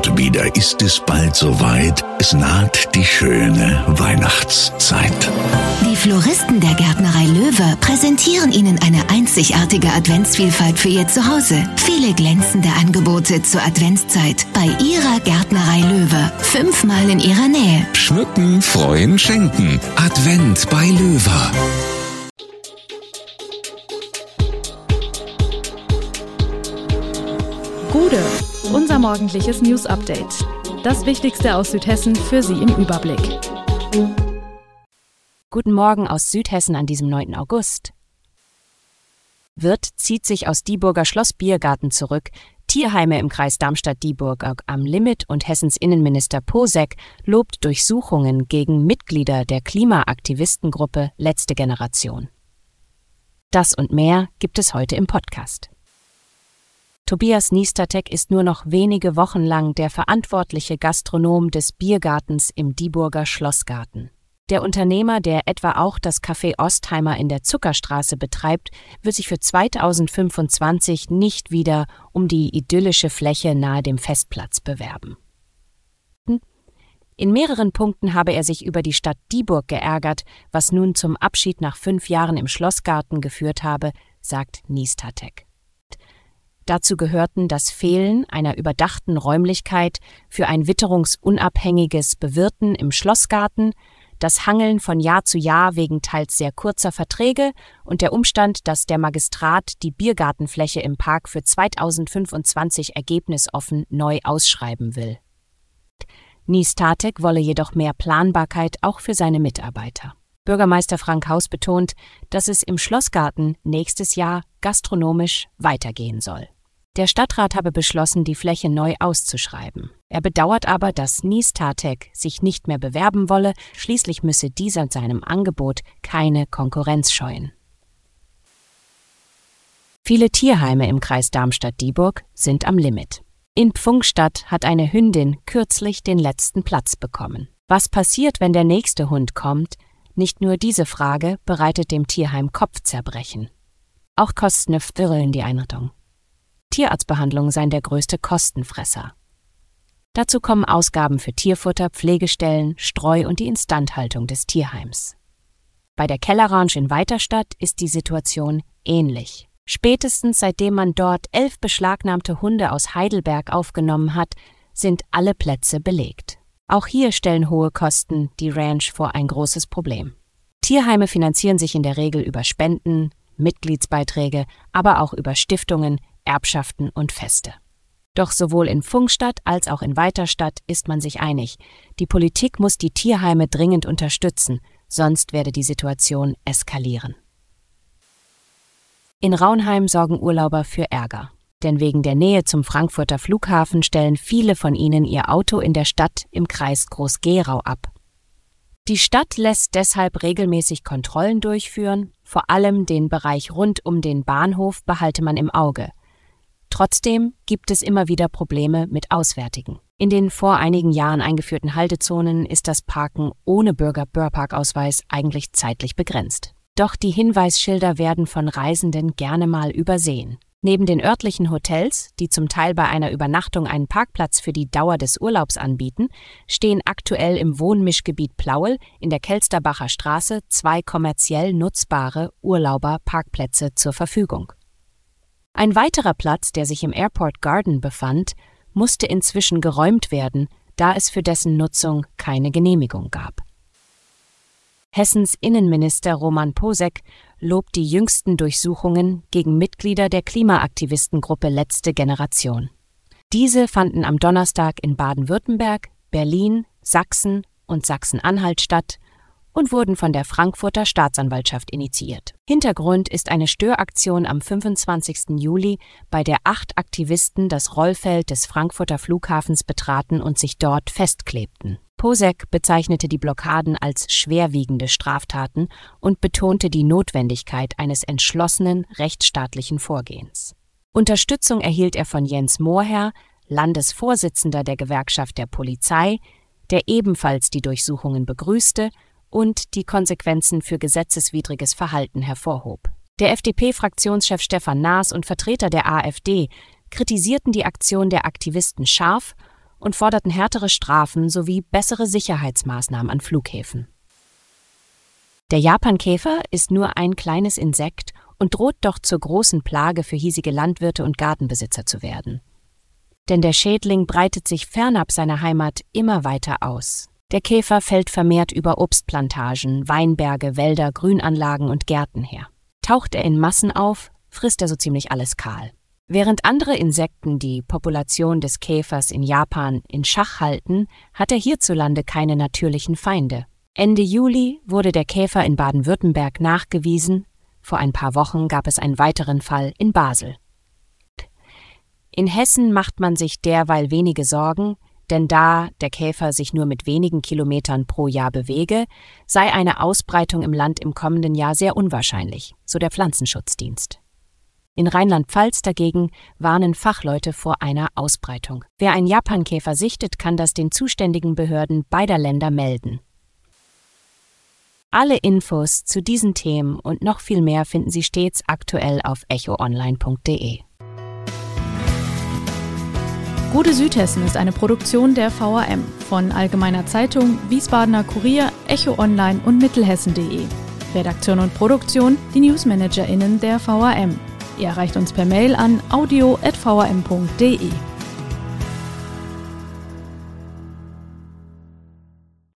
Und wieder ist es bald soweit. Es naht die schöne Weihnachtszeit. Die Floristen der Gärtnerei Löwe präsentieren Ihnen eine einzigartige Adventsvielfalt für Ihr Zuhause. Viele glänzende Angebote zur Adventszeit bei Ihrer Gärtnerei Löwe. 5-mal in Ihrer Nähe. Schmücken, freuen, schenken. Advent bei Löwe. Gude, unser morgendliches News-Update. Das Wichtigste aus Südhessen für Sie im Überblick. Guten Morgen aus Südhessen an diesem 9. August. Wirth zieht sich aus Dieburger Schloss Biergarten zurück. Tierheime im Kreis Darmstadt-Dieburg am Limit und Hessens Innenminister Posek lobt Durchsuchungen gegen Mitglieder der Klimaaktivistengruppe Letzte Generation. Das und mehr gibt es heute im Podcast. Tobias Niestatek ist nur noch wenige Wochen lang der verantwortliche Gastronom des Biergartens im Dieburger Schlossgarten. Der Unternehmer, der etwa auch das Café Ostheimer in der Zuckerstraße betreibt, wird sich für 2025 nicht wieder um die idyllische Fläche nahe dem Festplatz bewerben. In mehreren Punkten habe er sich über die Stadt Dieburg geärgert, was nun zum Abschied nach 5 Jahren im Schlossgarten geführt habe, sagt Niestatek. Dazu gehörten das Fehlen einer überdachten Räumlichkeit für ein witterungsunabhängiges Bewirten im Schlossgarten, das Hangeln von Jahr zu Jahr wegen teils sehr kurzer Verträge und der Umstand, dass der Magistrat die Biergartenfläche im Park für 2025 ergebnisoffen neu ausschreiben will. Niestatek wolle jedoch mehr Planbarkeit auch für seine Mitarbeiter. Bürgermeister Frank Haus betont, dass es im Schlossgarten nächstes Jahr gastronomisch weitergehen soll. Der Stadtrat habe beschlossen, die Fläche neu auszuschreiben. Er bedauert aber, dass Niestatek sich nicht mehr bewerben wolle, schließlich müsse dieser seinem Angebot keine Konkurrenz scheuen. Viele Tierheime im Kreis Darmstadt-Dieburg sind am Limit. In Pfungstadt hat eine Hündin kürzlich den letzten Platz bekommen. Was passiert, wenn der nächste Hund kommt? Nicht nur diese Frage bereitet dem Tierheim Kopfzerbrechen. Auch Kosten füllen die Einrichtung. Tierarztbehandlungen seien der größte Kostenfresser. Dazu kommen Ausgaben für Tierfutter, Pflegestellen, Streu und die Instandhaltung des Tierheims. Bei der Kellerranch in Weiterstadt ist die Situation ähnlich. Spätestens seitdem man dort 11 beschlagnahmte Hunde aus Heidelberg aufgenommen hat, sind alle Plätze belegt. Auch hier stellen hohe Kosten die Ranch vor ein großes Problem. Tierheime finanzieren sich in der Regel über Spenden, Mitgliedsbeiträge, aber auch über Stiftungen, Erbschaften und Feste. Doch sowohl in Pfungstadt als auch in Weiterstadt ist man sich einig, die Politik muss die Tierheime dringend unterstützen, sonst werde die Situation eskalieren. In Raunheim sorgen Urlauber für Ärger, denn wegen der Nähe zum Frankfurter Flughafen stellen viele von ihnen ihr Auto in der Stadt im Kreis Groß-Gerau ab. Die Stadt lässt deshalb regelmäßig Kontrollen durchführen, vor allem den Bereich rund um den Bahnhof behalte man im Auge. Trotzdem gibt es immer wieder Probleme mit Auswärtigen. In den vor einigen Jahren eingeführten Haltezonen ist das Parken ohne Bürgerparkausweis eigentlich zeitlich begrenzt. Doch die Hinweisschilder werden von Reisenden gerne mal übersehen. Neben den örtlichen Hotels, die zum Teil bei einer Übernachtung einen Parkplatz für die Dauer des Urlaubs anbieten, stehen aktuell im Wohnmischgebiet Plauel in der Kelsterbacher Straße 2 kommerziell nutzbare Urlauberparkplätze zur Verfügung. Ein weiterer Platz, der sich im Airport Garden befand, musste inzwischen geräumt werden, da es für dessen Nutzung keine Genehmigung gab. Hessens Innenminister Roman Posek lobt die jüngsten Durchsuchungen gegen Mitglieder der Klimaaktivistengruppe Letzte Generation. Diese fanden am Donnerstag in Baden-Württemberg, Berlin, Sachsen und Sachsen-Anhalt statt und wurden von der Frankfurter Staatsanwaltschaft initiiert. Hintergrund ist eine Störaktion am 25. Juli, bei der 8 Aktivisten das Rollfeld des Frankfurter Flughafens betraten und sich dort festklebten. Posek bezeichnete die Blockaden als schwerwiegende Straftaten und betonte die Notwendigkeit eines entschlossenen rechtsstaatlichen Vorgehens. Unterstützung erhielt er von Jens Mohrherr, Landesvorsitzender der Gewerkschaft der Polizei, der ebenfalls die Durchsuchungen begrüßte und die Konsequenzen für gesetzeswidriges Verhalten hervorhob. Der FDP-Fraktionschef Stefan Naas und Vertreter der AfD kritisierten die Aktion der Aktivisten scharf und forderten härtere Strafen sowie bessere Sicherheitsmaßnahmen an Flughäfen. Der Japankäfer ist nur ein kleines Insekt und droht doch zur großen Plage für hiesige Landwirte und Gartenbesitzer zu werden. Denn der Schädling breitet sich fernab seiner Heimat immer weiter aus. Der Käfer fällt vermehrt über Obstplantagen, Weinberge, Wälder, Grünanlagen und Gärten her. Taucht er in Massen auf, frisst er so ziemlich alles kahl. Während andere Insekten die Population des Käfers in Japan in Schach halten, hat er hierzulande keine natürlichen Feinde. Ende Juli wurde der Käfer in Baden-Württemberg nachgewiesen, vor ein paar Wochen gab es einen weiteren Fall in Basel. In Hessen macht man sich derweil wenige Sorgen, denn da der Käfer sich nur mit wenigen Kilometern pro Jahr bewege, sei eine Ausbreitung im Land im kommenden Jahr sehr unwahrscheinlich, so der Pflanzenschutzdienst. In Rheinland-Pfalz dagegen warnen Fachleute vor einer Ausbreitung. Wer einen Japankäfer sichtet, kann das den zuständigen Behörden beider Länder melden. Alle Infos zu diesen Themen und noch viel mehr finden Sie stets aktuell auf echoonline.de. Gute Südhessen ist eine Produktion der VRM von Allgemeiner Zeitung, Wiesbadener Kurier, Echo Online und Mittelhessen.de. Redaktion und Produktion, die NewsmanagerInnen der VRM. Ihr erreicht uns per Mail an audio@vrm.de.